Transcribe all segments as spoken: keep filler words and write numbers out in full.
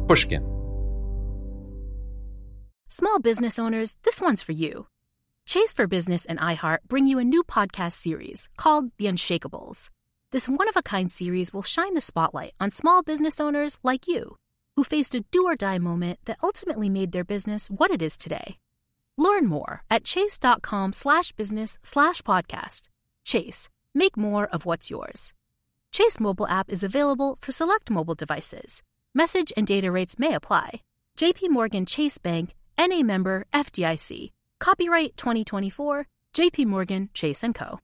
Pushkin. Small business owners, this one's for you. Chase for Business and iHeart bring you a new podcast series called The Unshakables. This one-of-a-kind series will shine the spotlight on small business owners like you, who faced a do-or-die moment that ultimately made their business what it is today. Learn more at chase.com slash business slash podcast. Chase, make more of what's yours. Chase mobile app is available for select mobile devices. Message and data rates may apply. J P Morgan Chase Bank, N A member F D I C. Copyright twenty twenty-four, J P Morgan Chase and Co.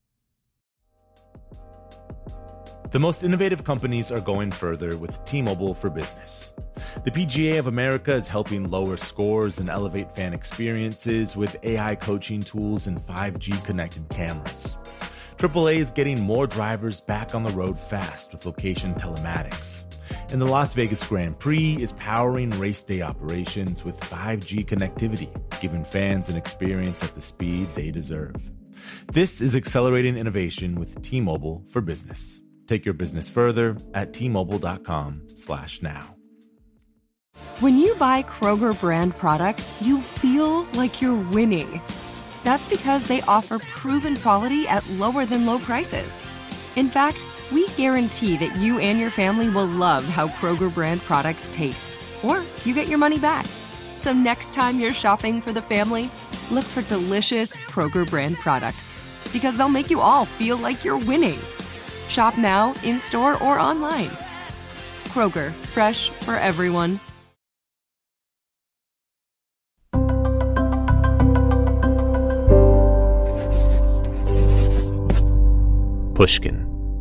The most innovative companies are going further with T-Mobile for Business. The P G A of America is helping lower scores and elevate fan experiences with A I coaching tools and five G connected cameras. triple A is getting more drivers back on the road fast with location telematics. And the Las Vegas Grand Prix is powering race day operations with five G connectivity, giving fans an experience at the speed they deserve. This is accelerating innovation with T-Mobile for Business. Take your business further at T-Mobile.com slash now. When you buy Kroger brand products, you feel like you're winning. That's because they offer proven quality at lower than low prices. In fact, we guarantee that you and your family will love how Kroger brand products taste, or you get your money back. So next time you're shopping for the family, look for delicious Kroger brand products, because they'll make you all feel like you're winning. Shop now, in-store, or online. Kroger, fresh for everyone. Pushkin.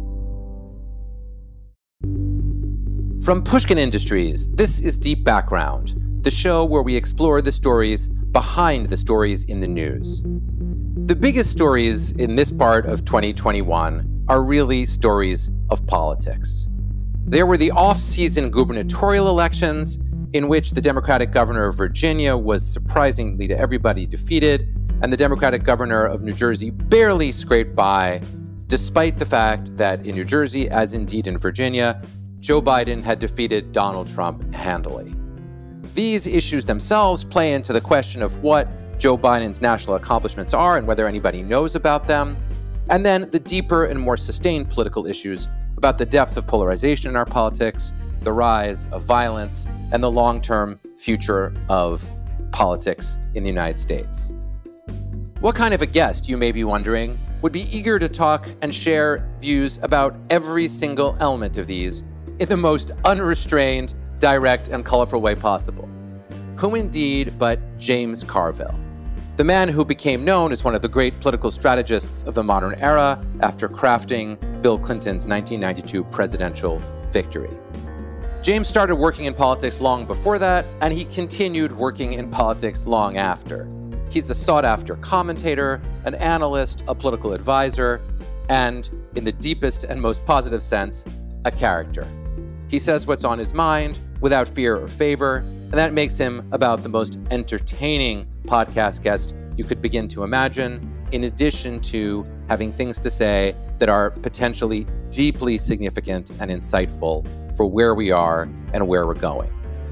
From Pushkin Industries, this is Deep Background, the show where we explore the stories behind the stories in the news. The biggest stories in this part of twenty twenty-one are really stories of politics. There were the off-season gubernatorial elections, in which the Democratic governor of Virginia was surprisingly to everybody defeated, and the Democratic governor of New Jersey barely scraped by, despite the fact that in New Jersey, as indeed in Virginia, Joe Biden had defeated Donald Trump handily. These issues themselves play into the question of what Joe Biden's national accomplishments are and whether anybody knows about them, and then the deeper and more sustained political issues about the depth of polarization in our politics, the rise of violence, and the long-term future of politics in the United States. What kind of a guest, you may be wondering, would be eager to talk and share views about every single element of these in the most unrestrained, direct, and colorful way possible? Who indeed but James Carville, the man who became known as one of the great political strategists of the modern era after crafting Bill Clinton's nineteen ninety-two presidential victory. James started working in politics long before that, and he continued working in politics long after. He's a sought-after commentator, an analyst, a political advisor, and, in the deepest and most positive sense, a character. He says what's on his mind without fear or favor, and that makes him about the most entertaining podcast guest you could begin to imagine, in addition to having things to say that are potentially deeply significant and insightful for where we are and where we're going.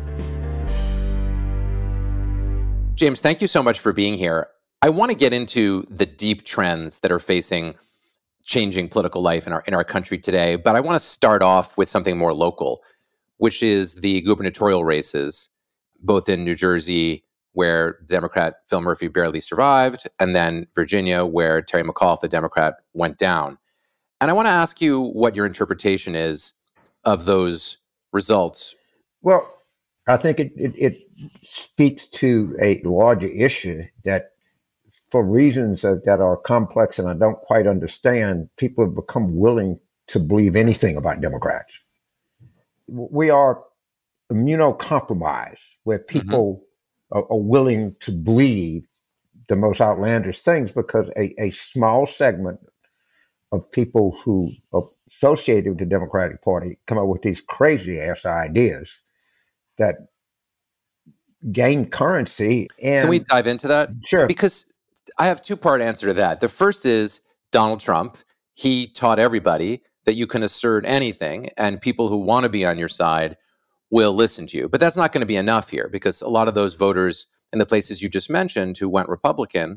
James, thank you so much for being here. I want to get into the deep trends that are facing changing political life in our in our country today, but I want to start off with something more local, which is the gubernatorial races, both in New Jersey, where Democrat Phil Murphy barely survived, and then Virginia, where Terry McAuliffe, the Democrat, went down. And I want to ask you what your interpretation is of those results. Well, I think it, it, it speaks to a larger issue that, for reasons of, that are complex and I don't quite understand, people have become willing to believe anything about Democrats. We are immunocompromised, where people mm-hmm. are, are willing to believe the most outlandish things because a, a small segment of people who are associated with the Democratic Party come up with these crazy ass ideas that gain currency. And can we dive into that? Sure. Because I have two-part answer to that. The first is Donald Trump. He taught everybody that you can assert anything, and people who want to be on your side will listen to you. But that's not going to be enough here, because a lot of those voters in the places you just mentioned who went Republican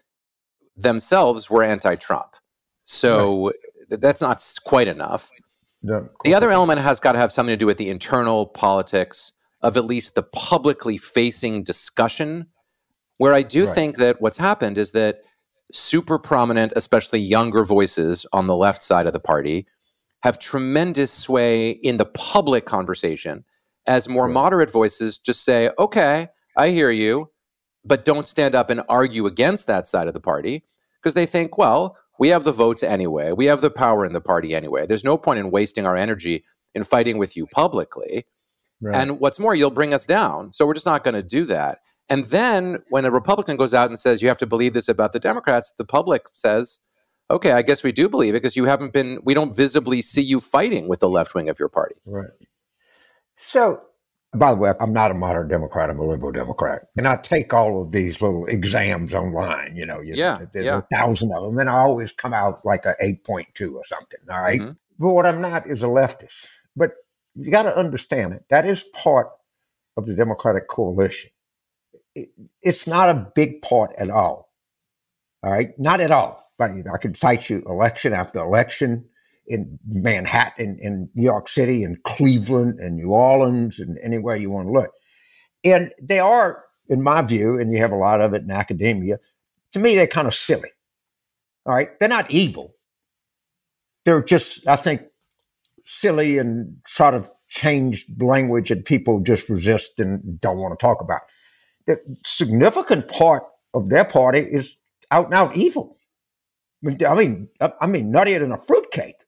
themselves were anti-Trump. So right. th- that's not quite enough. No, the other element has got to have something to do with the internal politics of at least the publicly facing discussion, where I do right. think that what's happened is that super prominent, especially younger voices on the left side of the party have tremendous sway in the public conversation, as more right. moderate voices just say, okay, I hear you, but don't stand up and argue against that side of the party, because they think, well, we have the votes anyway. We have the power in the party anyway. There's no point in wasting our energy in fighting with you publicly. Right. And what's more, you'll bring us down. So we're just not going to do that. And then when a Republican goes out and says, you have to believe this about the Democrats, the public says, okay, I guess we do believe it, because you haven't been, we don't visibly see you fighting with the left wing of your party. Right. So, by the way, I'm not a moderate Democrat, I'm a liberal Democrat. And I take all of these little exams online, you know, you yeah, know there's yeah. a thousand of them, and I always come out like a eight point two or something, all right? Mm-hmm. But what I'm not is a leftist. But you got to understand it. That is part of the Democratic coalition. It, it's not a big part at all, all right? Not at all. Like, I could cite you election after election in Manhattan, in New York City, in Cleveland, and New Orleans, and anywhere you want to look. And they are, in my view, and you have a lot of it in academia, to me, they're kind of silly. All right? They're not evil. They're just, I think, silly and try to change language that people just resist and don't want to talk about. The significant part of their party is out and out evil. I mean, I mean, nuttier than a fruitcake.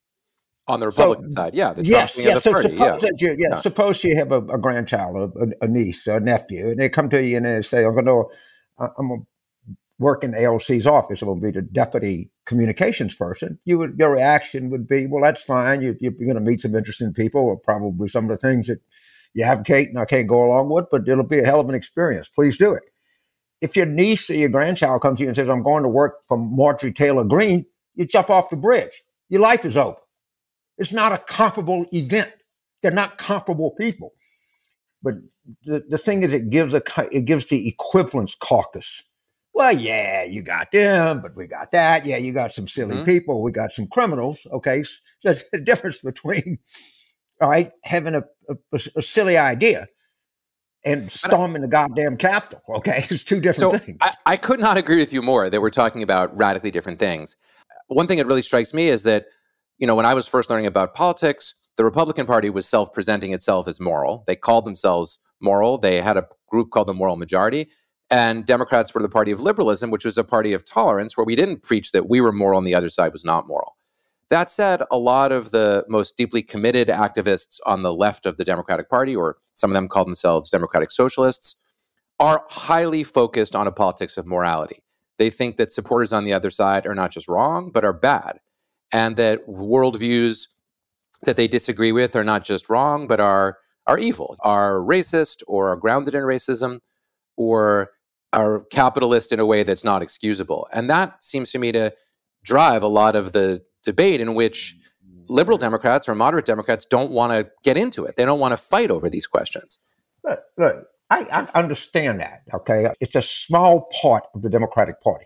On the Republican so, side, yeah. The yes, yes. yes. Of so the party, suppose yeah. that you, yeah, yeah. suppose you have a, a grandchild, a, a niece, a nephew, and they come to you and they say, "I'm going to, I'm going to work in A O C's office. I'm going to be the deputy communications person." You would, your reaction would be, "Well, that's fine. You, you're going to meet some interesting people, or probably some of the things that you advocate, and I can't go along with, but it'll be a hell of an experience. Please do it." If your niece or your grandchild comes to you and says, "I'm going to work for Marjorie Taylor Greene," you jump off the bridge. Your life is over. It's not a comparable event. They're not comparable people. But the, the thing is, it gives a it gives the equivalence caucus. Well, yeah, you got them, but we got that. Yeah, you got some silly mm-hmm. people. We got some criminals. Okay, so there's a difference between, all right, having a, a, a silly idea and storming the goddamn Capitol. Okay, it's two different so things. I, I could not agree with you more that we're talking about radically different things. One thing that really strikes me is that, you know, when I was first learning about politics, the Republican Party was self-presenting itself as moral. They called themselves moral. They had a group called the Moral Majority. And Democrats were the party of liberalism, which was a party of tolerance, where we didn't preach that we were moral and the other side was not moral. That said, a lot of the most deeply committed activists on the left of the Democratic Party, or some of them call themselves Democratic Socialists, are highly focused on a politics of morality. They think that supporters on the other side are not just wrong, but are bad. And that worldviews that they disagree with are not just wrong, but are are evil, are racist, or are grounded in racism, or are capitalist in a way that's not excusable. And that seems to me to drive a lot of the debate in which liberal Democrats or moderate Democrats don't want to get into it. They don't want to fight over these questions. Look, look I, I understand that, okay? It's a small part of the Democratic Party.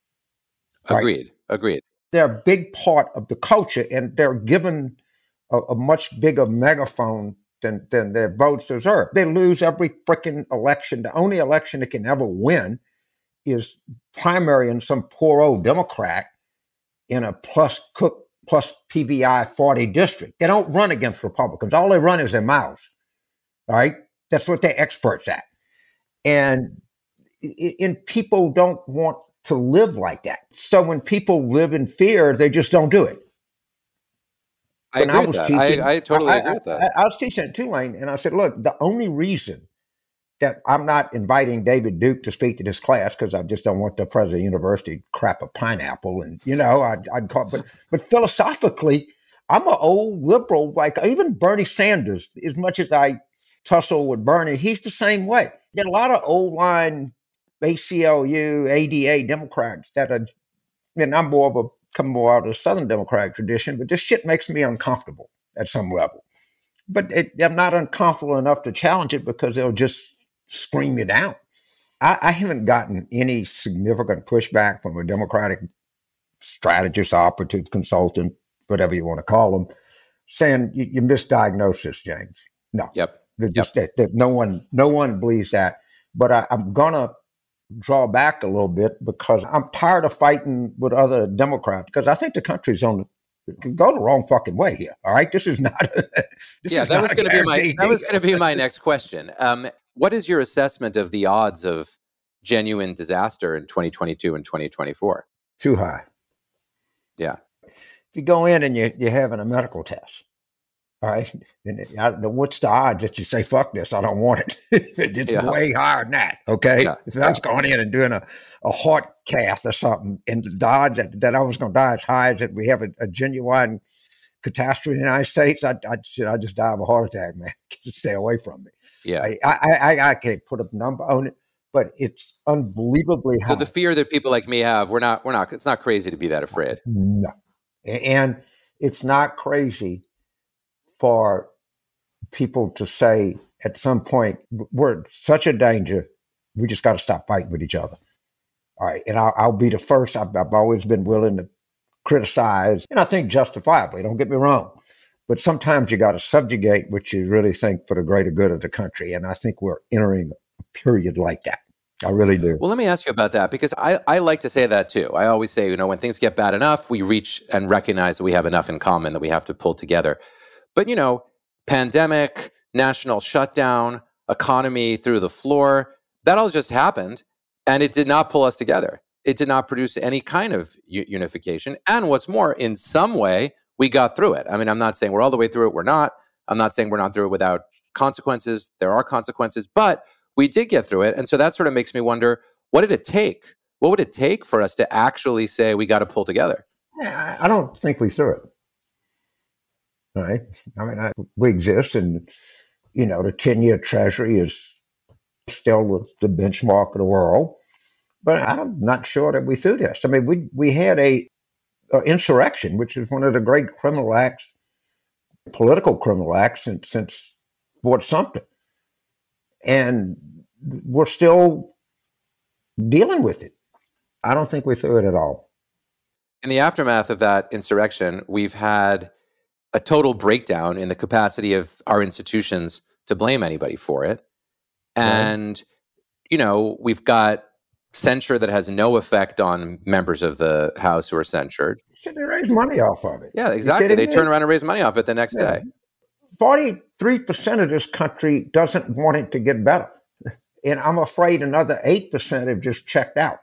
Agreed, right? Agreed. They're a big part of the culture, and they're given a, a much bigger megaphone than, than their votes deserve. They lose every freaking election. The only election they can ever win is primary in some poor old Democrat in a plus Cook plus P V I forty district. They don't run against Republicans. All they run is their mouths. All right? That's what they're experts at. And, and people don't want to live like that. So when people live in fear, they just don't do it. I when agree I was with that. Teaching, I, I totally I, agree with that. I, I was teaching at Tulane, and I said, look, the only reason that I'm not inviting David Duke to speak to this class, because I just don't want the president of the university to crap a pineapple, and, you know, I'd, I'd call, but, but philosophically, I'm an old liberal, like even Bernie Sanders, as much as I tussle with Bernie, he's the same way. There are a lot of old line A C L U, A D A Democrats that are, I mean, I'm more of a, come more out of the Southern Democratic tradition, but this shit makes me uncomfortable at some level. but it, I'm not uncomfortable enough to challenge it because they'll just scream you down. I, I haven't gotten any significant pushback from a Democratic strategist, operative, consultant, whatever you want to call them, saying you, you misdiagnosed this, James. No, yep, just yep. That, that no one, no one believes that. But I, I'm gonna draw back a little bit because I'm tired of fighting with other Democrats because I think the country's on it can go the wrong fucking way here. All right, this is not. this yeah, is that not was going to be my that was going to be my next question. Um, what is your assessment of the odds of genuine disaster in twenty twenty-two and twenty twenty-four? Too high. Yeah. If you go in and you you're having a medical test, all right, then I don't know what's the odds that you say fuck this, I don't want it. It's yeah. way higher than that. Okay, yeah. if I was going in and doing a, a heart cath or something, and the odds that, that I was going to die as high as that we have a, a genuine catastrophe in the United States, I'd, I'd, I'd just die of a heart attack, man. Just stay away from me. Yeah, I, I, I, I can't put a number on it, but it's unbelievably high. So the fear that people like me have, we're not, we're not. It's not crazy to be that afraid. No, and it's not crazy for people to say at some point, we're in such a danger, we just got to stop fighting with each other. All right. And I'll, I'll be the first. I've, I've always been willing to criticize, and I think justifiably, don't get me wrong. But sometimes you got to subjugate what you really think for the greater good of the country. And I think we're entering a period like that. I really do. Well, let me ask you about that, because I, I like to say that too. I always say, you know, when things get bad enough, we reach and recognize that we have enough in common that we have to pull together. But, you know, pandemic, national shutdown, economy through the floor, that all just happened. And it did not pull us together. It did not produce any kind of u- unification. And what's more, in some way, we got through it. I mean, I'm not saying we're all the way through it. We're not. I'm not saying we're not through it without consequences. There are consequences, but we did get through it. And so that sort of makes me wonder, what did it take? What would it take for us to actually say we got to pull together? Yeah, I don't think we threw it. All right. I mean, I, we exist, and, you know, the ten-year treasury is still the benchmark of the world. But I'm not sure that we threw this. I mean, we we had a, a insurrection, which is one of the great criminal acts, political criminal acts since, since Fort Sumter. And we're still dealing with it. I don't think we threw it at all. In the aftermath of that insurrection, we've had a total breakdown in the capacity of our institutions to blame anybody for it. And, right. you know, we've got censure that has no effect on members of the House who are censured. Should they raise money off of it? Yeah, exactly. They me? turn around and raise money off it the next yeah. day. forty-three percent of this country doesn't want it to get better. And I'm afraid another eight percent have just checked out.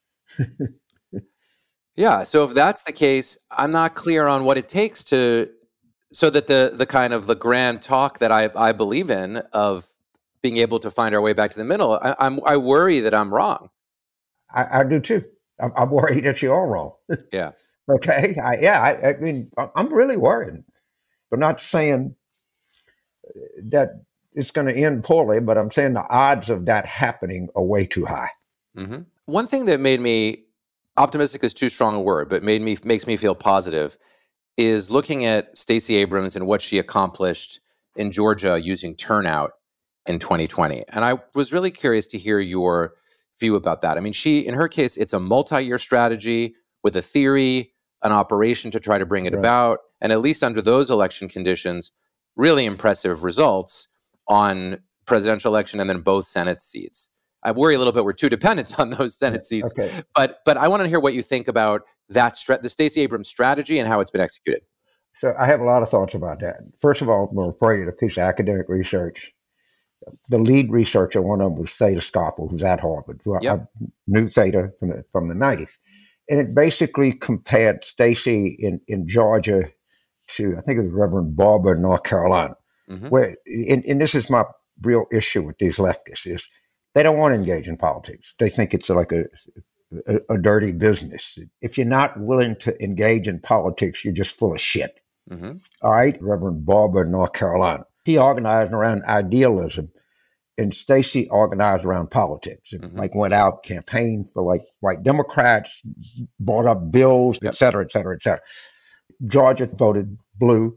Yeah. So if that's the case, I'm not clear on what it takes to, so that the the kind of the grand talk that I, I believe in of being able to find our way back to the middle, I, I'm, I worry that I'm wrong. I, I do too. I'm, I'm worried that you are wrong. Yeah. Okay. I, yeah. I, I mean, I'm really worried. I'm not saying that it's going to end poorly, but I'm saying the odds of that happening are way too high. Mm-hmm. One thing that made me optimistic is too strong a word, but made me makes me feel positive is looking at Stacey Abrams and what she accomplished in Georgia using turnout in twenty twenty. And I was really curious to hear your view about that. I mean, she, in her case, it's a multi-year strategy with a theory, an operation to try to bring it right. about. And at least under those election conditions, really impressive results on presidential election and then both Senate seats. I worry a little bit we're too dependent on those Senate seats. Okay. But but I want to hear what you think about that, stra- the Stacey Abrams strategy and how it's been executed. So I have a lot of thoughts about that. First of all, I'm going to refer you to a piece of academic research. The lead researcher, one of them was Theda Scoffel, who's at Harvard. Who yep. I knew Theda from the, from the nineties. And it basically compared Stacey in, in Georgia to, I think it was Reverend Barber in North Carolina. Mm-hmm. Where, and, and this is my real issue with these leftists, is they don't want to engage in politics. They think it's like a, a, a dirty business. If you're not willing to engage in politics, you're just full of shit. Mm-hmm. All right? Reverend Barber in North Carolina. He organized around idealism, and Stacey organized around politics. And mm-hmm. like went out, campaigned for like white Democrats, brought up bills, yep. et cetera, et cetera, et cetera. Georgia voted blue.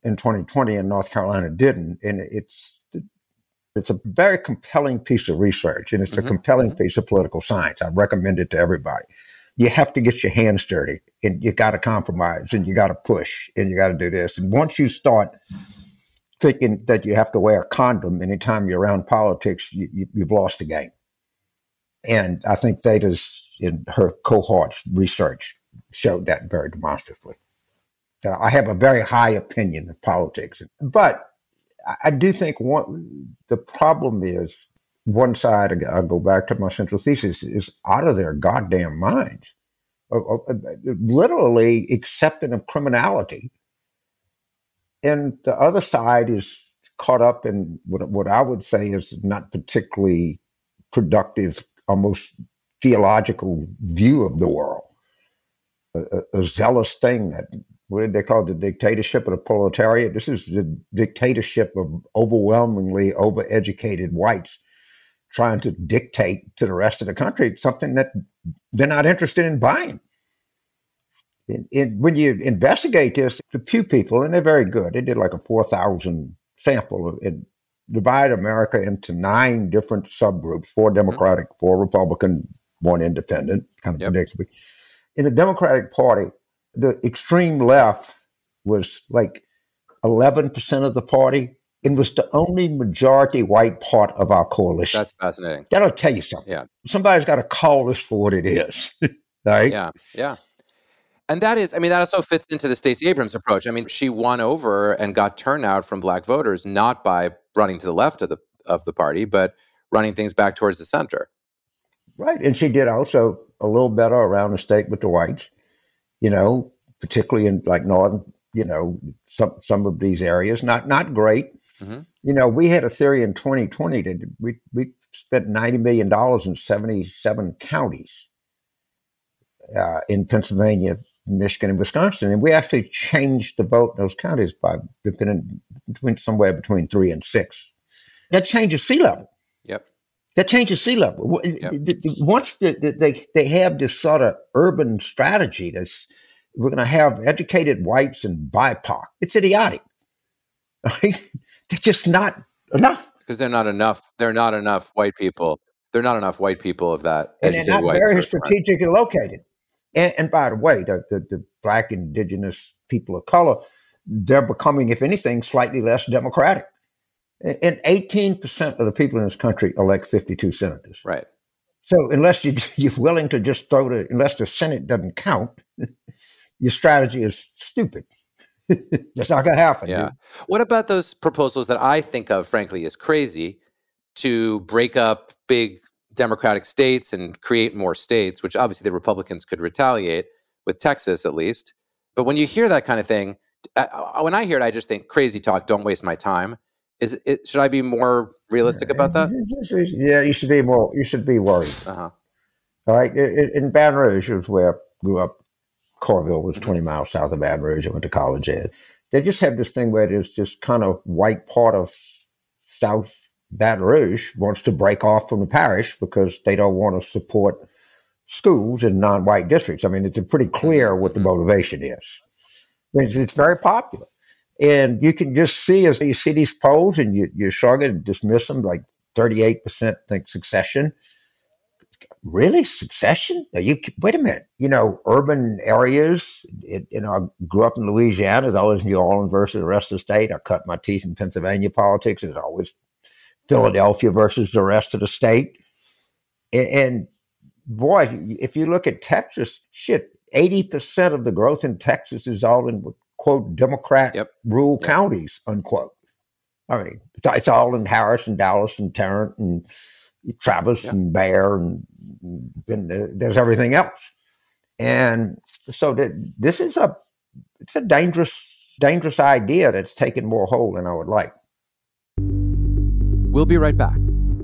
in twenty twenty and North Carolina didn't. And it's it's a very compelling piece of research, and it's mm-hmm. a compelling mm-hmm. piece of political science. I recommend it to everybody. You have to get your hands dirty, and you got to compromise, and you got to push, and you got to do this. And once you start thinking that you have to wear a condom anytime you're around politics, you, you, you've lost the game. And I think Theta's, in her cohort's research, showed that very demonstratively. Uh, I have a very high opinion of politics, but I, I do think one, the problem is, one side, I'll go back to my central thesis, is out of their goddamn minds, uh, uh, literally accepting of criminality. And the other side is caught up in what, what I would say is not particularly productive, almost theological view of the world. A, a, a zealous thing that, what did they call it, the dictatorship of the proletariat? This is the dictatorship of overwhelmingly overeducated whites trying to dictate to the rest of the country. It's something that they're not interested in buying. In, in, when you investigate this, the Pew people, and they're very good, they did like a four thousand sample and divide America into nine different subgroups, four Democratic, mm-hmm. four Republican, one independent, kind of yep. predictably. In the Democratic Party, the extreme left was like eleven percent of the party. It was the only majority white part of our coalition. That's fascinating. That'll tell you something. Yeah. Somebody's got to call this for what it is. Right? Yeah, yeah. And that is, I mean, that also fits into the Stacey Abrams approach. I mean, she won over and got turnout from black voters, not by running to the left of the of the party, but running things back towards the center. Right. And she did also a little better around the state with the whites, you know, particularly in like northern, you know, some some of these areas. Not not great. Mm-hmm. You know, we had a theory in twenty twenty that we we spent ninety million dollars in seventy-seven counties uh, in Pennsylvania, Michigan, and Wisconsin, and we actually changed the vote in those counties by between, between somewhere between three and six. That changes sea level. Yep. That changes sea level. Yep. Once the, the, they they have this sort of urban strategy, that's we're going to have educated whites and B I P O C. It's idiotic. They're just not enough. Because they're not enough. They're not enough white people. They're not enough white people of that. And they're not very strategically located. And, and by the way, the, the, the black indigenous people of color, they're becoming, if anything, slightly less democratic. And eighteen percent of the people in this country elect fifty-two senators. Right. So unless you, you're willing to just throw the, unless the Senate doesn't count, your strategy is stupid. That's not going to happen. Yeah. Dude. What about those proposals that I think of, frankly, as crazy to break up big Democratic states and create more states, which obviously the Republicans could retaliate with Texas at least. But when you hear that kind of thing, I, when I hear it, I just think crazy talk, don't waste my time. Is it, should I be more realistic about that? Yeah, you should be more, you should be worried. Uh-huh. All right. In, in Baton Rouge, was where I grew up. Corville was twenty miles south of Baton Rouge. I went to college there. They just have this thing where there's this kind of white part of South Baton Rouge wants to break off from the parish because they don't want to support schools in non-white districts. I mean, it's pretty clear what the motivation is. It's, it's very popular. And you can just see as you see these polls and you, you shrug it and dismiss them, like thirty-eight percent think succession. Really? Succession? Are you, wait a minute. You know, urban areas, it, you know, I grew up in Louisiana. It's always New Orleans versus the rest of the state. I cut my teeth in Pennsylvania politics. It's always Philadelphia versus the rest of the state. And, and boy, if you look at Texas, shit, eighty percent of the growth in Texas is all in, quote, Democrat yep. rural yep. counties, unquote. I mean, it's all in Harris and Dallas and Tarrant and Travis yep. and Bear and, and there's everything else. And so that this is a, it's a dangerous, dangerous idea that's taken more hold than I would like. We'll be right back.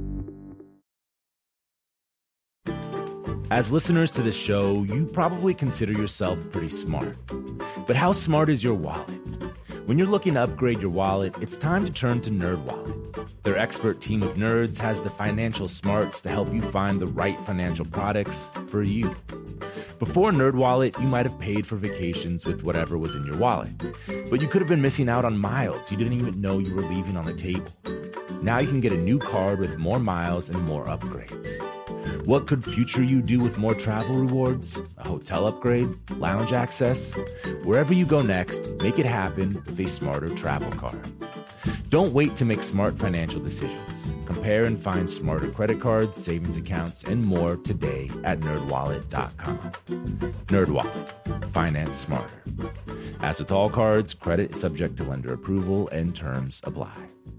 As listeners to this show, you probably consider yourself pretty smart. But how smart is your wallet? When you're looking to upgrade your wallet, it's time to turn to NerdWallet. Their expert team of nerds has the financial smarts to help you find the right financial products for you. Before NerdWallet, you might have paid for vacations with whatever was in your wallet. But you could have been missing out on miles you didn't even know you were leaving on the table. Now you can get a new card with more miles and more upgrades. What could future you do with more travel rewards? A hotel upgrade? Lounge access? Wherever you go next, make it happen with a smarter travel card. Don't wait to make smart financial decisions. Compare and find smarter credit cards, savings accounts, and more today at nerd wallet dot com. NerdWallet. Finance smarter. As with all cards, credit is subject to lender approval and terms apply.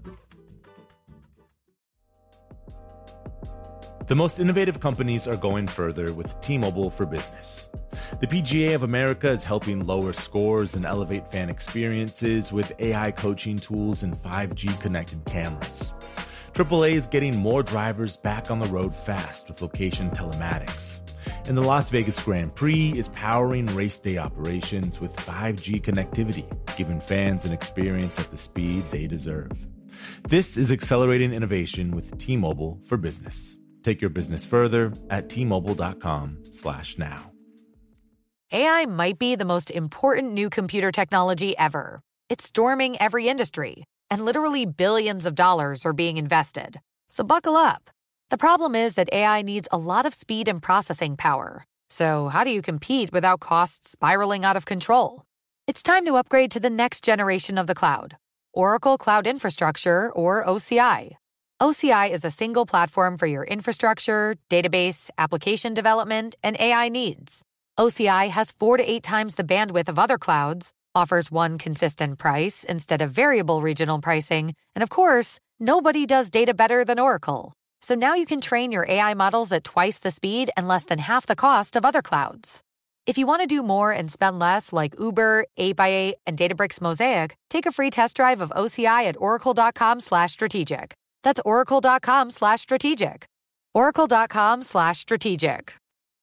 The most innovative companies are going further with T-Mobile for Business. The P G A of America is helping lower scores and elevate fan experiences with A I coaching tools and five G connected cameras. triple A is getting more drivers back on the road fast with location telematics. And the Las Vegas Grand Prix is powering race day operations with five G connectivity, giving fans an experience at the speed they deserve. This is accelerating innovation with T-Mobile for Business. Take your business further at T Mobile dot com slash now. A I might be the most important new computer technology ever. It's storming every industry, and literally billions of dollars are being invested. So buckle up. The problem is that A I needs a lot of speed and processing power. So how do you compete without costs spiraling out of control? It's time to upgrade to the next generation of the cloud, Oracle Cloud Infrastructure, or O C I. O C I is a single platform for your infrastructure, database, application development, and A I needs. O C I has four to eight times the bandwidth of other clouds, offers one consistent price instead of variable regional pricing, and of course, nobody does data better than Oracle. So now you can train your A I models at twice the speed and less than half the cost of other clouds. If you want to do more and spend less like Uber, eight by eight, and Databricks Mosaic, take a free test drive of O C I at oracle dot com slash strategic. That's oracle dot com slash strategic. oracle dot com slash strategic.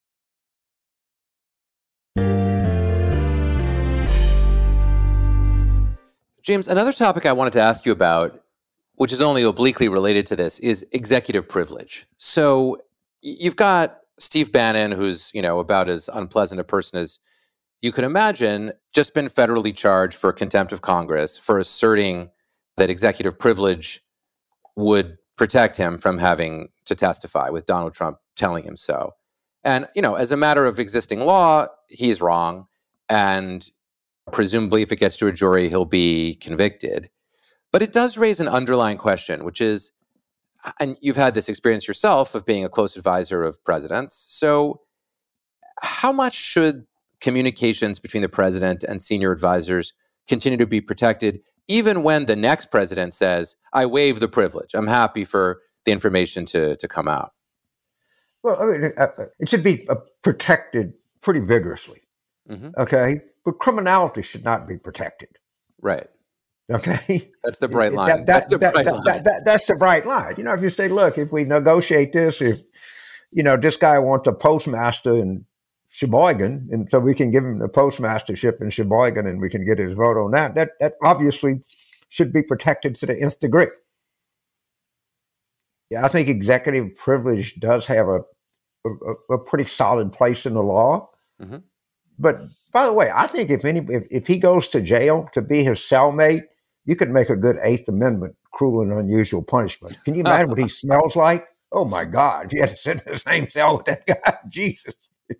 James, another topic I wanted to ask you about, which is only obliquely related to this, is executive privilege. So you've got Steve Bannon, who's, you know, about as unpleasant a person as you could imagine, just been federally charged for contempt of Congress for asserting that executive privilege would protect him from having to testify, with Donald Trump telling him so. And, you know, as a matter of existing law, he's wrong. And presumably, if it gets to a jury, he'll be convicted. But it does raise an underlying question, which is, and you've had this experience yourself of being a close advisor of presidents. So how much should communications between the president and senior advisors continue to be protected, even when the next president says, I waive the privilege, I'm happy for the information to, to come out? Well, I mean, it should be protected pretty vigorously, mm-hmm. okay? But criminality should not be protected. Right. Okay? That's the bright line. That, that, that's the that, bright that, line. That, that, that's the bright line. You know, if you say, look, if we negotiate this, if, you know, this guy wants a postmaster in Sheboygan, and so we can give him the postmastership in Sheboygan and we can get his vote on that, that, that obviously should be protected to the nth degree. Yeah, I think executive privilege does have a, a, a pretty solid place in the law. Mm-hmm. But by the way, I think if any, if, if he goes to jail to be his cellmate, you could make a good Eighth Amendment cruel and unusual punishment. Can you imagine what he smells like? Oh my God! If you had to sit in the same cell with that guy, Jesus,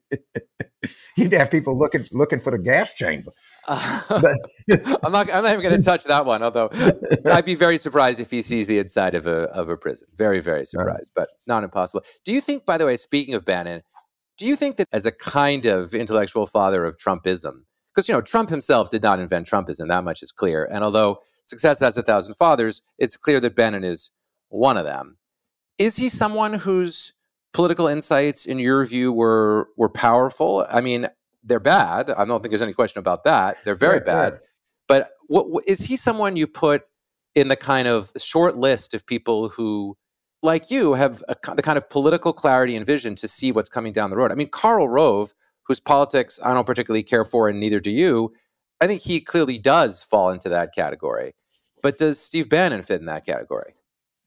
you'd have people looking looking for the gas chamber. Uh, I'm not. I'm not even going to touch that one. Although I'd be very surprised if he sees the inside of a of a prison. Very, very surprised, right. But not impossible. Do you think, by the way, speaking of Bannon, do you think that as a kind of intellectual father of Trumpism, because, you know, Trump himself did not invent Trumpism, that much is clear. And although success has a thousand fathers, it's clear that Bannon is one of them. Is he someone whose political insights, in your view, were were powerful? I mean, they're bad. I don't think there's any question about that. They're very right, bad. right. But what, what, is he someone you put in the kind of short list of people who, like you, have a, the kind of political clarity and vision to see what's coming down the road? I mean, Karl Rove, whose politics I don't particularly care for, and neither do you, I think he clearly does fall into that category. But does Steve Bannon fit in that category?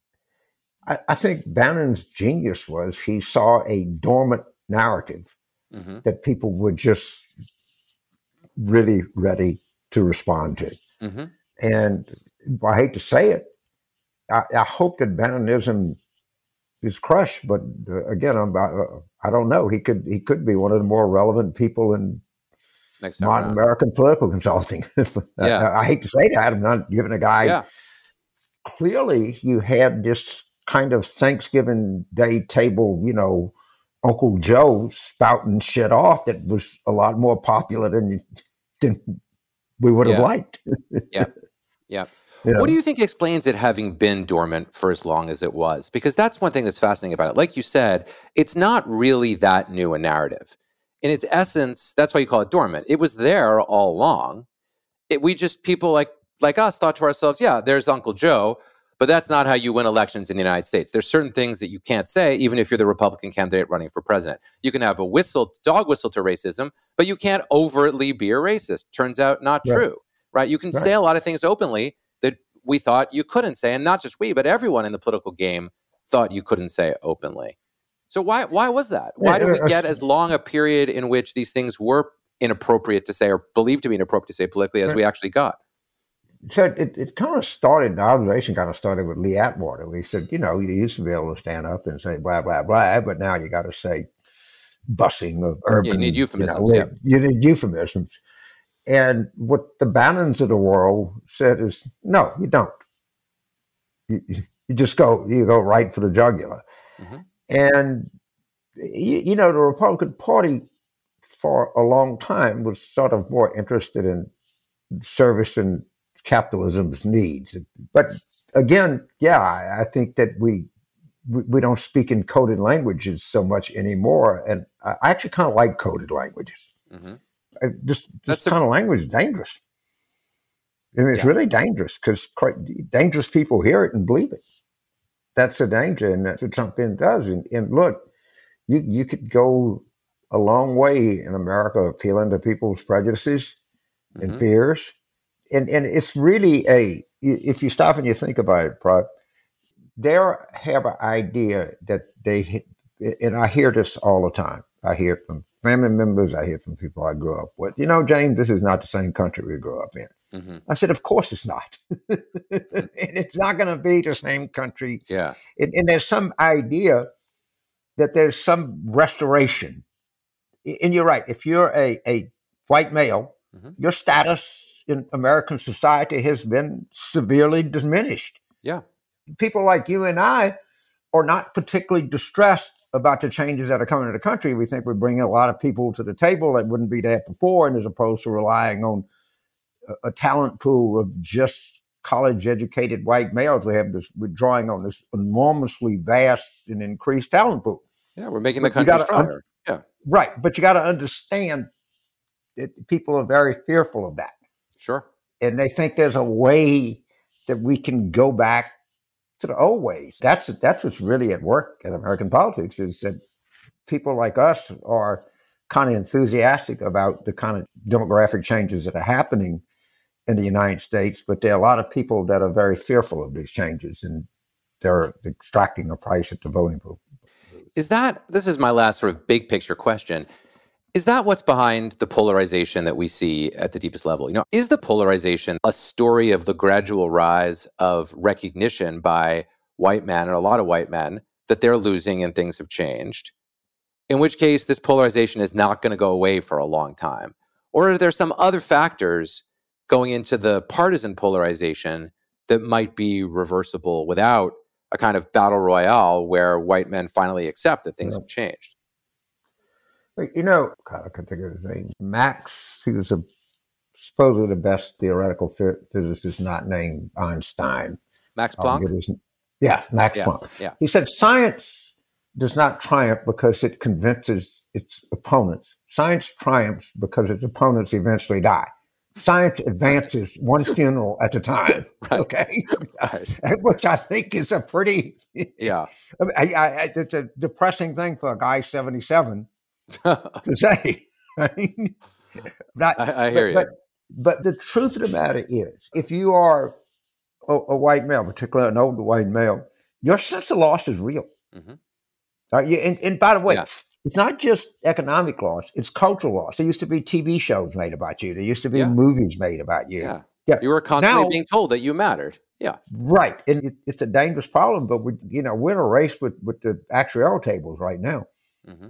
I, I think Bannon's genius was he saw a dormant narrative mm-hmm. that people were just really ready to respond to. Mm-hmm. And I hate to say it, I, I hope that Bannonism is crushed, but uh, again, I'm, I, I don't know. He could he could be one of the more relevant people in Next modern around. American political consulting. yeah. I, I hate to say that. I'm not giving a guy. Yeah. Clearly, you had this kind of Thanksgiving Day table, you know, Uncle Joe spouting shit off that was a lot more popular than, than we would have yeah. liked. yeah. Yeah. You know? What do you think explains it having been dormant for as long as it was? Because that's one thing that's fascinating about it. Like you said, it's not really that new a narrative. In its essence, that's why you call it dormant. It was there all along. It, we just, people like like us thought to ourselves, yeah, there's Uncle Joe, but that's not how you win elections in the United States. There's certain things that you can't say, even if you're the Republican candidate running for president. You can have a whistle, dog whistle to racism, but you can't overtly be a racist. Turns out not right. true, right? You can right. say a lot of things openly that we thought you couldn't say, and not just we, but everyone in the political game thought you couldn't say openly. So why why was that? Why did we get as long a period in which these things were inappropriate to say or believed to be inappropriate to say politically as we actually got? So it, it kind of started, the observation kind of started with Lee Atwater. We said, you know, you used to be able to stand up and say blah, blah, blah, but now you got to say busing of urban. Yeah, you need euphemisms. You, know, yeah. you need euphemisms. And what the Bannons of the world said is, no, you don't. You, you just go, you go right for the jugular. Mm-hmm. And, you, you know, the Republican Party for a long time was sort of more interested in servicing capitalism's needs. But again, yeah, I, I think that we, we we don't speak in coded languages so much anymore. And I actually kind of like coded languages. Mm-hmm. I, this this kind a- of language is dangerous. I mean, it's yeah. really dangerous because dangerous people hear it and believe it. That's a danger, and that's what Trump does. And, and look, you you could go a long way in America appealing to people's prejudices mm-hmm. and fears. And and it's really a, if you stop and you think about it, Prod, they have an idea that they, and I hear this all the time. I hear it from family members. I hear it from people I grew up with. You know, James, this is not the same country we grew up in. Mm-hmm. I said, of course it's not. It's not going to be the same country. Yeah. And, and there's some idea that there's some restoration. And you're right. If you're a, a white male, mm-hmm. your status in American society has been severely diminished. Yeah. People like you and I are not particularly distressed about the changes that are coming to the country. We think we're bringing a lot of people to the table that wouldn't be there before, and as opposed to relying on a, a talent pool of just college-educated white males, we have this, we're drawing on this enormously vast and increased talent pool. Yeah, we're making the country stronger. Un- yeah. Right, but you got to understand that people are very fearful of that. Sure. And they think there's a way that we can go back to the old ways. That's that's what's really at work in American politics, is that people like us are kind of enthusiastic about the kind of demographic changes that are happening in the United States, but there are a lot of people that are very fearful of these changes, and they're extracting a price at the voting booth. Is that, this is my last sort of big picture question, is that what's behind the polarization that we see at the deepest level? You know, is the polarization a story of the gradual rise of recognition by white men, and a lot of white men, that they're losing and things have changed? In which case, this polarization is not going to go away for a long time. Or are there some other factors going into the partisan polarization that might be reversible without a kind of battle royale where white men finally accept that things yeah. have changed? You know, God, I can't think of his name. Max, he was a, supposedly the best theoretical physicist not named Einstein. Max Planck? His, yeah, Max yeah, Planck. Yeah. He said science does not triumph because it convinces its opponents. Science triumphs because its opponents eventually die. Science advances one funeral at a time. Right. Okay, right. Which I think is a pretty yeah. I, I, it's a depressing thing for a guy seventy-seven to say. Right? That, I, I hear but, you. But, but the truth of the matter is, if you are a, a white male, particularly an older white male, your sense of loss is real. Mm-hmm. Uh, you, and, and by the way, yeah. it's not just economic loss, it's cultural loss. There used to be T V shows made about you. There used to be Yeah. movies made about you. Yeah. Yeah. You were constantly Now- being told that you mattered. Yeah. Right. And it, it's a dangerous problem, but we, you know, we're in a race with, with the actuarial tables right now. hmm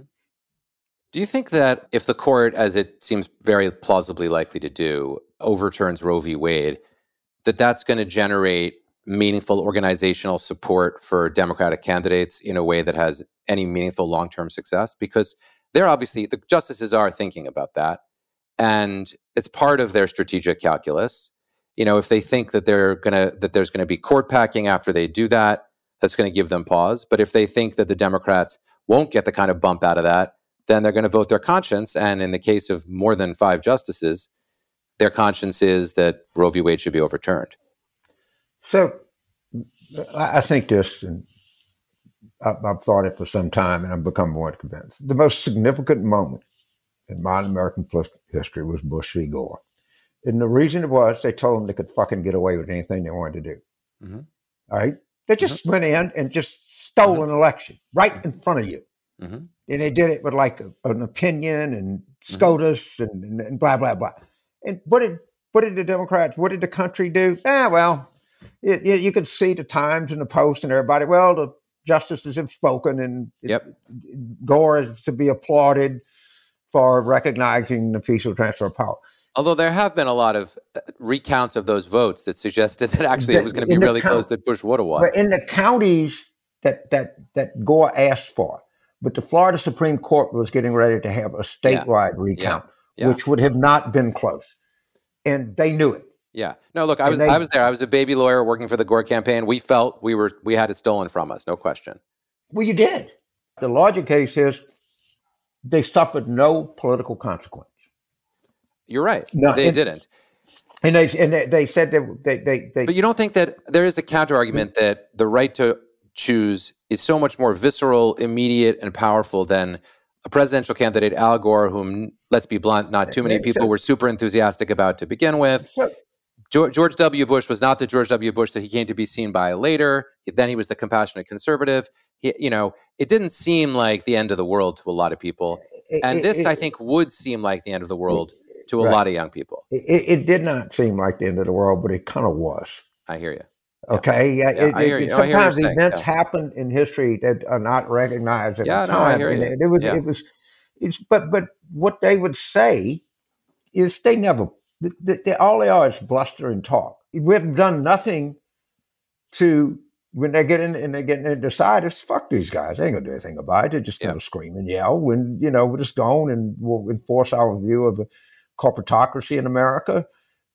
Do you think that if the court, as it seems very plausibly likely to do, overturns Roe v. Wade, that that's going to generate meaningful organizational support for Democratic candidates in a way that has any meaningful long-term success? Because they're obviously, the justices are thinking about that. And it's part of their strategic calculus. You know, if they think that they're gonna that there's gonna be court packing after they do that, that's gonna give them pause. But if they think that the Democrats won't get the kind of bump out of that, then they're gonna vote their conscience. And in the case of more than five justices, their conscience is that Roe v. Wade should be overturned. So I I think this, and I- I've thought it for some time, and I've become more convinced. The most significant moment in modern American political history was Bush v. Gore. And the reason it was, they told them they could fucking get away with anything they wanted to do. Mm-hmm. All right? They just went in and just stole Mhm. an election right in front of you. Mm-hmm. And they did it with like a, an opinion and SCOTUS and, and, and blah, blah, blah. And what did what did the Democrats, what did the country do? Ah, well, it, it, you could see the Times and the Post and everybody, well, the justices have spoken, and it- Yep. Gore is to be applauded for recognizing the peaceful transfer of power. Although there have been a lot of uh, recounts of those votes that suggested that actually it was going to be In the really count- close, that Bush would have won. But in the counties that that that Gore asked for, but the Florida Supreme Court was getting ready to have a statewide recount, Yeah. which would have not been close, and they knew it. Yeah. No, look, I And was they- I was there. I was a baby lawyer working for the Gore campaign. We felt we were we had it stolen from us, no question. Well, you did. The larger case is they suffered no political consequence, You're right. No, they it- didn't. and they and they, they said that they they they. But you don't think that there is a counter argument that the right to choose is so much more visceral, immediate, and powerful than a presidential candidate, Al Gore, whom, let's be blunt, not too many people were super enthusiastic about to begin with. So- George, George W. Bush was not the George W. Bush that he came to be seen by later. Then he was the compassionate conservative. He, you know, it didn't seem like the end of the world to a lot of people. And it- this, it- I think, would seem like the end of the world to a Right. lot of young people. It, it did not seem like the end of the world, but it kind of was. I hear you. Okay, yeah, Yeah, it- I hear it- you. I hear what sometimes you're saying, events yeah. happen in history that are not recognized at Yeah, the no, I time. hear and you. it, it was, Yeah. it was, it's. But but what they would say is they never. They, they, all they are is bluster and talk. We've done nothing to when they get in and they get in and decide it's fuck these guys. They ain't gonna do anything about it. They're just gonna Yeah. scream and yell. When you know we're just going and we'll enforce our view of a corporatocracy in America,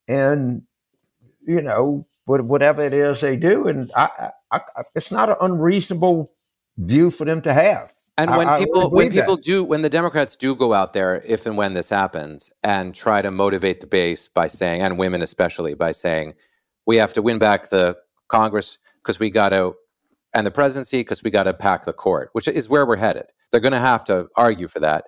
and you know what- whatever it is they do, and I, I, I, it's not an unreasonable view for them to have. And I- when I really people when believe that. people do when the Democrats do go out there, if and when this happens, and try to motivate the base by saying, and women especially, by saying, we have to win back the Congress because we got to, and the presidency because we got to pack the court, which is where we're headed. They're going to have to argue for that.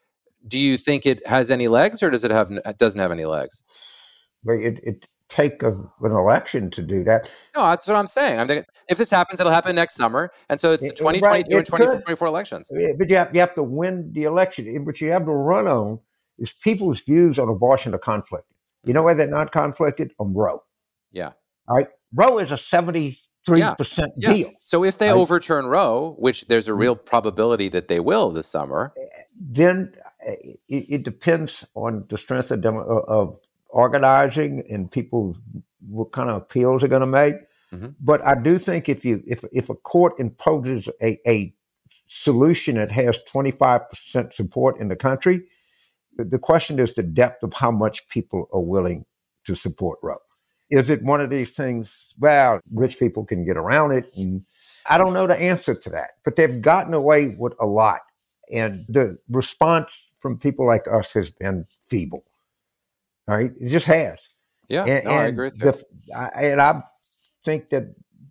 Do you think it has any legs, or does it have it doesn't have any legs? But it, it take a, an election to do that. No, that's what I'm saying. I'm thinking, if this happens, it'll happen next summer, and so it's the It- twenty right, twenty-two and it could. twenty twenty-four elections. Yeah, But you have, you have to win the election. And what you have to run on is people's views on abortion are conflicted. You know why they're not conflicted? On Roe. Yeah. All right. Roe is a seventy-three percent Yeah. deal. So if they I- overturn Roe, which there's a real probability that they will this summer, Then uh, it, it depends on the strength of, demo, of organizing and people, what kind of appeals they're going to make. Mhm. But I do think if you if if a court imposes a, a solution that has twenty-five percent support in the country, the, the question is the depth of how much people are willing to support Roe. Is it one of these things, well, rich people can get around it? And I don't know the answer to that, but they've gotten away with a lot. And the response from people like us has been feeble. All right. It just has. yeah, And, no, I and agree with you. the- I, and I think that,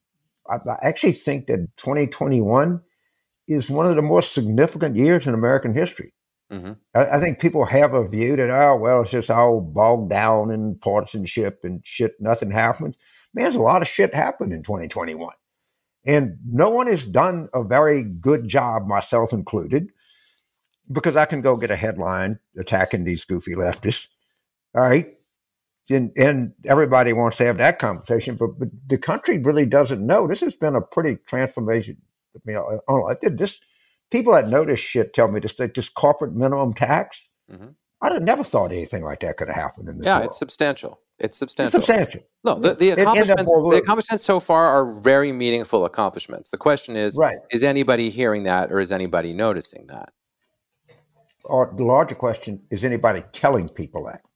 I, I actually think that twenty twenty-one is one of the most significant years in American history. Mhm. I, I think people have a view that, oh, well, it's just all bogged down in partisanship and shit, nothing happens. Man, there's a lot of shit happened in twenty twenty-one. And no one has done a very good job, myself included, because I can go get a headline attacking these goofy leftists. All right. And, and everybody wants to have that conversation, but, but the country really doesn't know. This has been a pretty transformation. I mean, I did this. People that know this shit tell me this, this corporate minimum tax. Mm-hmm. I'd have never thought anything like that could have happened in this Yeah, world. it's substantial. It's substantial. It's substantial. No, the, the accomplishments the accomplishments so far are very meaningful accomplishments. The question is, right. is anybody hearing that, or is anybody noticing that? Or the larger question, is anybody telling people that?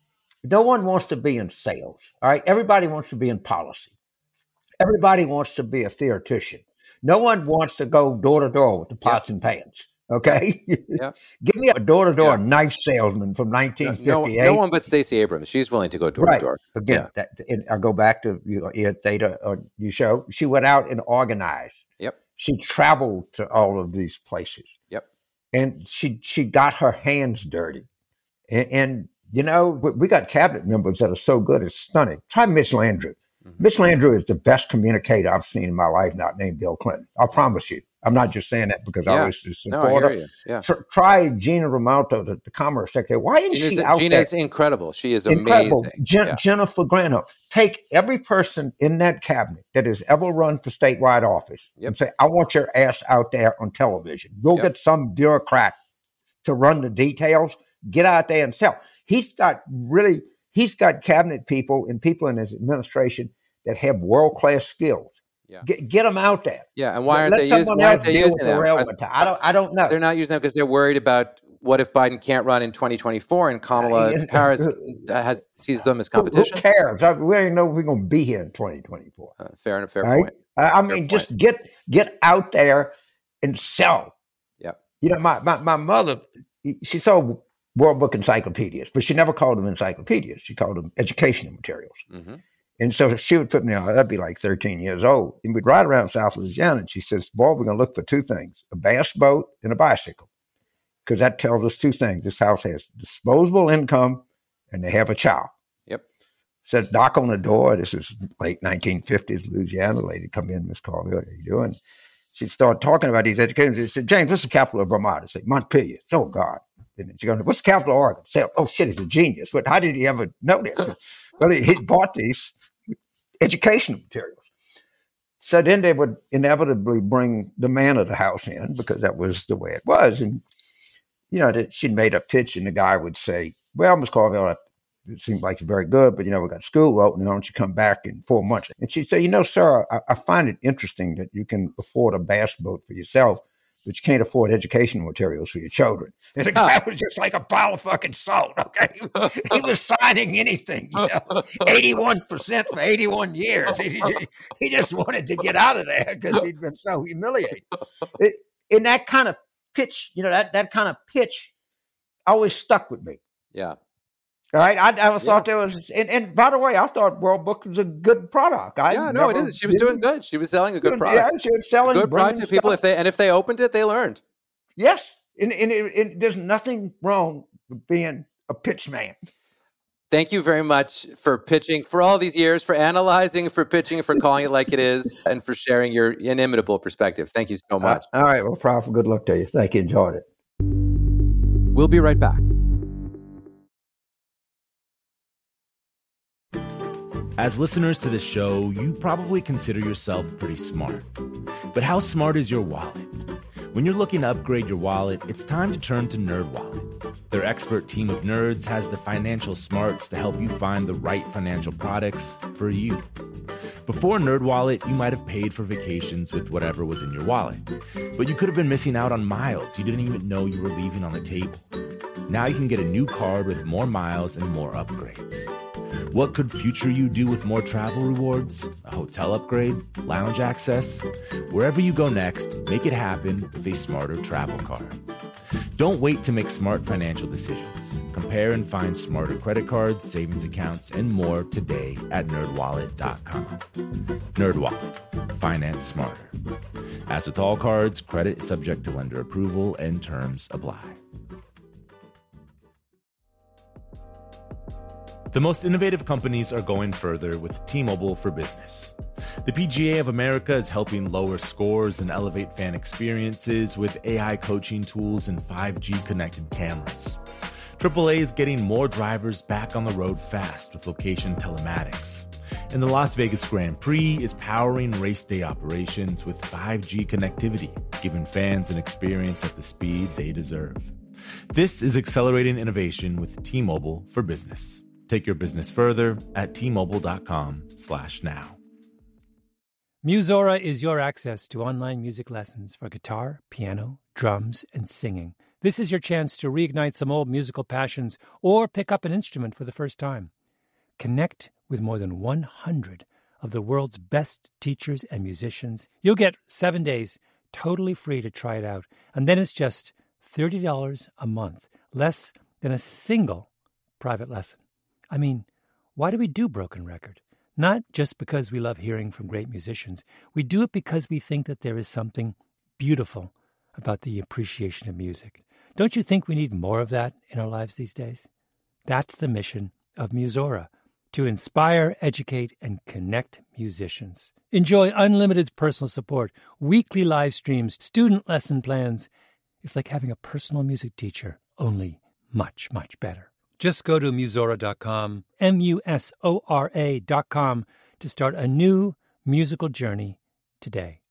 No one wants to be in sales, all right? Everybody wants to be in policy. Everybody wants to be a theoretician. No one wants to go door to door with the pots yep. and pans, okay? Yep. Give me a door-to-door yep. knife salesman from nineteen fifty-eight. No, no one but Stacey Abrams. She's willing to go door right. to door. Again, yeah. that, and I go back to you know, Theta, uh, you show. She went out and organized. Yep. She traveled to all of these places. Yep. And she she got her hands dirty. And, and you know, we got cabinet members that are so good, it's stunning. Try Mitch Landrieu. Mm-hmm. Mitch Landrieu is the best communicator I've seen in my life, not named Bill Clinton. I promise you. I'm not just saying that because yeah. I was a supporter. No, I hear you. Yeah. Tr- try Gina Raimondo, the, the Commerce Secretary. Why isn't Gina's, she out Gina's there? incredible. She is incredible. amazing. Jen- yeah. Jennifer Granholm. Take every person in that cabinet that has ever run for statewide office yep. and say, I want your ass out there on television. Go yep. get some bureaucrat to run the details. Get out there and sell. He's got really, he's got cabinet people and people in his administration that have world-class skills. Yeah. Get, get them out there. Yeah, and why aren't Let they using, why aren't they using them? The I don't. I don't know. They're not using them because they're worried about what if Biden can't run in twenty twenty-four and Kamala uh, Harris has sees them as competition. Who cares? I, we don't even know if we're going to be here in twenty twenty-four. Uh, fair and a fair right? point. I, I mean, fair just point. get get out there and sell. Yeah. You know, my my my mother, she sold World Book encyclopedias, but she never called them encyclopedias. She called them educational materials. Mm-hmm. And so she would put me on, I'd be like thirteen years old. And we'd ride around South Louisiana, and she says, boy, we're going to look for two things, a bass boat and a bicycle. Because that tells us two things. This house has disposable income, and they have a child. Yep. Said, knock on the door. This is late nineteen fifties, Louisiana. Lady come in, Miss Carville, what are you doing? She'd start talking about these educators. She said, James, what's the capital of Vermont? I said, Montpelier. Oh, God. And she goes, what's the capital of Oregon? I said, oh, shit, he's a genius. But how did he ever know this? Well, he, he bought these educational materials. So then they would inevitably bring the man of the house in because that was the way it was. And, you know, that she'd made a pitch and the guy would say, well, Miss Carville, it seems like you're very good, but, you know, we got school opening. Why don't you come back in four months? And she'd say, you know, sir, I, I find it interesting that you can afford a bass boat for yourself, but you can't afford educational materials for your children. And the guy was just like a pile of fucking salt, okay? He was signing anything, you know, eighty-one percent for eighty-one years. He, he just wanted to get out of there because he'd been so humiliated. It, and that kind of pitch, you know, that, that kind of pitch always stuck with me. Yeah. All right, I, I thought yeah. there was, and, and by the way, I thought World Book was a good product. I yeah, no, it is. She was doing good. She was selling a good product. Yeah, she was selling good product to people. Stuff. If they and if they opened it, they learned. Yes, and, and, it, and there's nothing wrong with being a pitch man. Thank you very much for pitching for all these years, for analyzing, for pitching, for calling it like it is, and for sharing your inimitable perspective. Thank you so much. Uh, all right, well, powerful. Good luck to you. Thank you. Enjoyed it. We'll be right back. As listeners to this show, you probably consider yourself pretty smart. But how smart is your wallet? When you're looking to upgrade your wallet, it's time to turn to NerdWallet. Their expert team of nerds has the financial smarts to help you find the right financial products for you. Before NerdWallet, you might have paid for vacations with whatever was in your wallet. But you could have been missing out on miles you didn't even know you were leaving on the table. Now you can get a new card with more miles and more upgrades. What could future you do with more travel rewards? A hotel upgrade? Lounge access? Wherever you go next, make it happen with a smarter travel card. Don't wait to make smart financial decisions. Compare and find smarter credit cards, savings accounts, and more today at nerd wallet dot com. NerdWallet. Finance smarter. As with all cards, credit is subject to lender approval and terms apply. The most innovative companies are going further with T-Mobile for Business. The P G A of America is helping lower scores and elevate fan experiences with A I coaching tools and five G connected cameras. triple A is getting more drivers back on the road fast with location telematics. And the Las Vegas Grand Prix is powering race day operations with five G connectivity, giving fans an experience at the speed they deserve. This is accelerating innovation with T-Mobile for Business. Take your business further at T-Mobile.com slash now. Musora is your access to online music lessons for guitar, piano, drums, and singing. This is your chance to reignite some old musical passions or pick up an instrument for the first time. Connect with more than one hundred of the world's best teachers and musicians. You'll get seven days totally free to try it out, and then it's just thirty dollars a month, less than a single private lesson. I mean, why do we do Broken Record? Not just because we love hearing from great musicians. We do it because we think that there is something beautiful about the appreciation of music. Don't you think we need more of that in our lives these days? That's the mission of Musora, to inspire, educate, and connect musicians. Enjoy unlimited personal support, weekly live streams, student lesson plans. It's like having a personal music teacher, only much, much better. Just go to Musora dot com, M U S O R A dot com, to start a new musical journey today.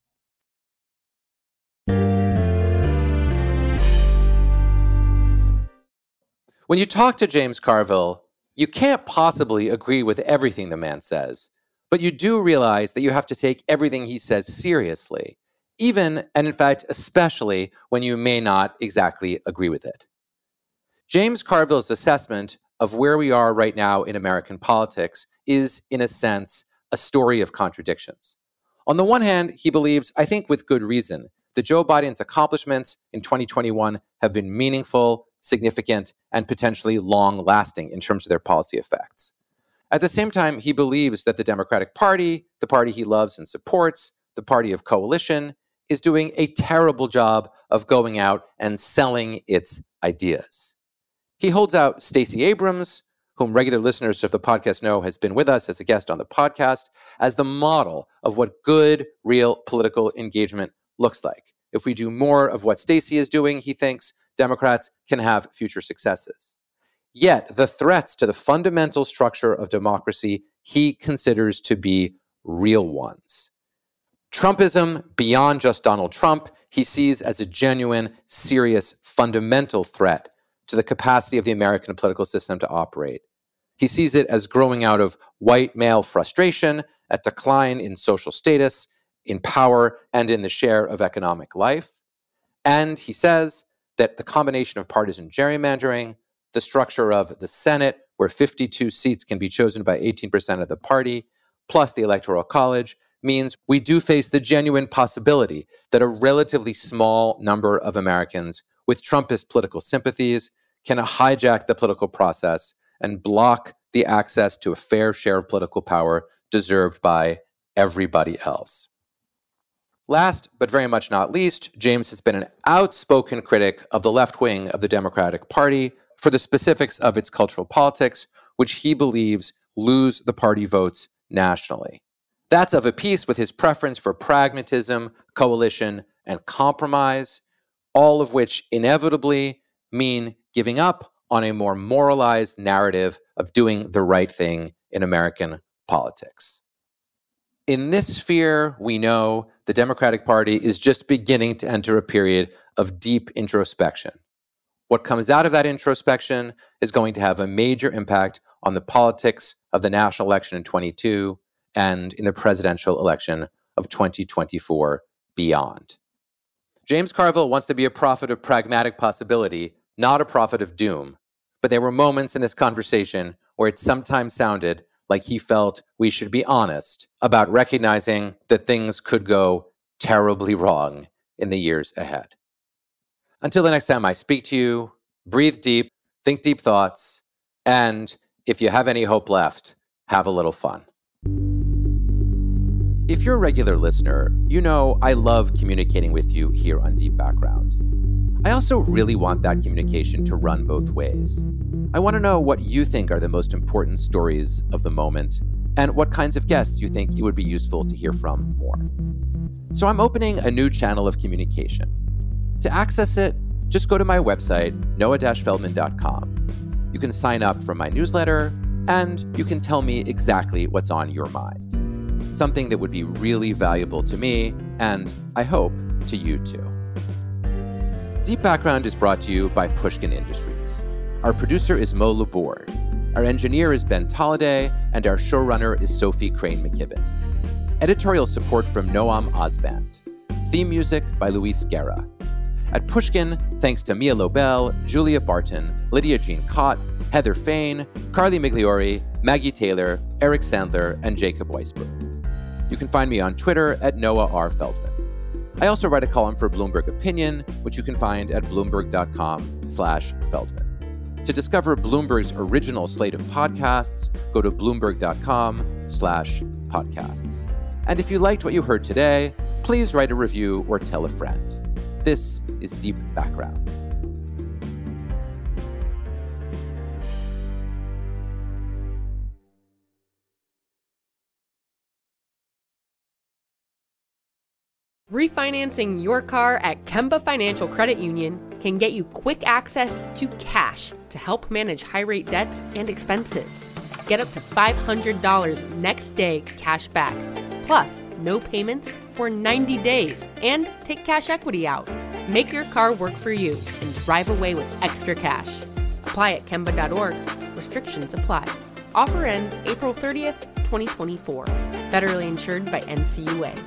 When you talk to James Carville, you can't possibly agree with everything the man says, but you do realize that you have to take everything he says seriously, even, and in fact, especially when you may not exactly agree with it. James Carville's assessment of where we are right now in American politics is, in a sense, a story of contradictions. On the one hand, he believes, I think with good reason, that Joe Biden's accomplishments in twenty twenty-one have been meaningful, significant, and potentially long-lasting in terms of their policy effects. At the same time, he believes that the Democratic Party, the party he loves and supports, the party of coalition, is doing a terrible job of going out and selling its ideas. He holds out Stacey Abrams, whom regular listeners of the podcast know has been with us as a guest on the podcast, as the model of what good, real political engagement looks like. If we do more of what Stacey is doing, he thinks Democrats can have future successes. Yet the threats to the fundamental structure of democracy he considers to be real ones. Trumpism, beyond just Donald Trump, he sees as a genuine, serious, fundamental threat to the capacity of the American political system to operate. He sees it as growing out of white male frustration, a decline in social status, in power, and in the share of economic life. And he says that the combination of partisan gerrymandering, the structure of the Senate, where fifty-two seats can be chosen by eighteen percent of the party, plus the Electoral College, means we do face the genuine possibility that a relatively small number of Americans with Trumpist political sympathies can hijack the political process and block the access to a fair share of political power deserved by everybody else. Last, but very much not least, James has been an outspoken critic of the left wing of the Democratic Party for the specifics of its cultural politics, which he believes lose the party votes nationally. That's of a piece with his preference for pragmatism, coalition, and compromise, all of which inevitably mean giving up on a more moralized narrative of doing the right thing in American politics. In this sphere, we know the Democratic Party is just beginning to enter a period of deep introspection. What comes out of that introspection is going to have a major impact on the politics of the national election in twenty-two and in the presidential election of twenty twenty-four beyond. James Carville wants to be a prophet of pragmatic possibility, not a prophet of doom. But there were moments in this conversation where it sometimes sounded like he felt we should be honest about recognizing that things could go terribly wrong in the years ahead. Until the next time I speak to you, breathe deep, think deep thoughts, and if you have any hope left, have a little fun. If you're a regular listener, you know I love communicating with you here on Deep Background. I also really want that communication to run both ways. I want to know what you think are the most important stories of the moment, and what kinds of guests you think it would be useful to hear from more. So I'm opening a new channel of communication. To access it, just go to my website, noah dash feldman dot com. You can sign up for my newsletter, and you can tell me exactly what's on your mind. Something that would be really valuable to me, and I hope to you too. Deep Background is brought to you by Pushkin Industries. Our producer is Mo Laborde. Our engineer is Ben Tolliday, and our showrunner is Sophie Crane McKibben. Editorial support from Noam Osband. Theme music by Luis Guerra. At Pushkin, thanks to Mia Lobel, Julia Barton, Lydia Jean Cott, Heather Fain, Carly Migliori, Maggie Taylor, Eric Sandler, and Jacob Weisberg. You can find me on Twitter at Noah R. Feldman. I also write a column for Bloomberg Opinion, which you can find at bloomberg.com slash Feldman. To discover Bloomberg's original slate of podcasts, go to bloomberg.com slash podcasts. And if you liked what you heard today, please write a review or tell a friend. This is Deep Background. Refinancing your car at Kemba Financial Credit Union can get you quick access to cash to help manage high-rate debts and expenses. Get up to five hundred dollars next day cash back, plus no payments for ninety days, and take cash equity out. Make your car work for you and drive away with extra cash. Apply at kemba dot org. Restrictions apply. Offer ends April thirtieth, twenty twenty-four. Federally insured by N C U A.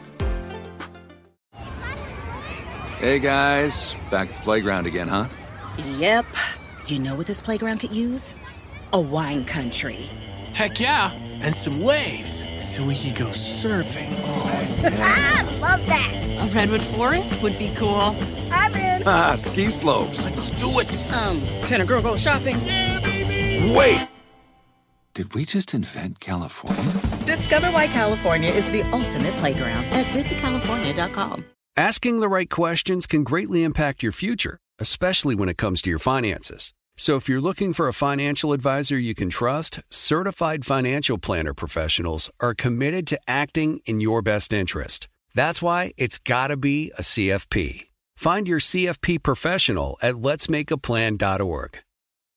Hey guys, back at the playground again, huh? Yep. You know what this playground could use? A wine country. Heck yeah, and some waves so we could go surfing. Oh, yeah. Ah, love that. A redwood forest would be cool. I'm in. Ah, ski slopes. Let's do it. Um, can a girl go shopping? Yeah, baby. Wait. Did we just invent California? Discover why California is the ultimate playground at visit california dot com. Asking the right questions can greatly impact your future, especially when it comes to your finances. So if you're looking for a financial advisor you can trust, certified financial planner professionals are committed to acting in your best interest. That's why it's got to be a C F P. Find your C F P professional at lets make a plan dot org.